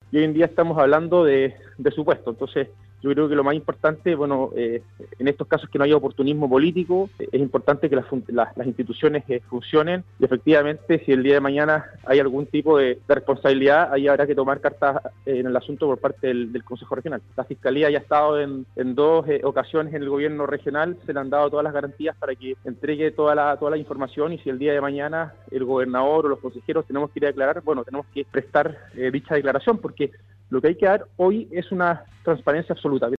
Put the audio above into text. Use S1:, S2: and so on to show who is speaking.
S1: y hoy en día estamos hablando de su puesto. Entonces, yo creo que lo más importante, bueno, en estos casos que no haya oportunismo político, es importante que las instituciones funcionen y efectivamente si el día de mañana hay algún tipo de responsabilidad, ahí habrá que tomar cartas en el asunto por parte del Consejo Regional. La Fiscalía ya ha estado en dos ocasiones en el gobierno regional, se le han dado todas las garantías para que entregue toda la información y si el día de mañana el gobernador o los consejeros tenemos que ir a declarar, bueno, tenemos que prestar dicha declaración porque lo que hay que dar hoy es una transparencia absoluta.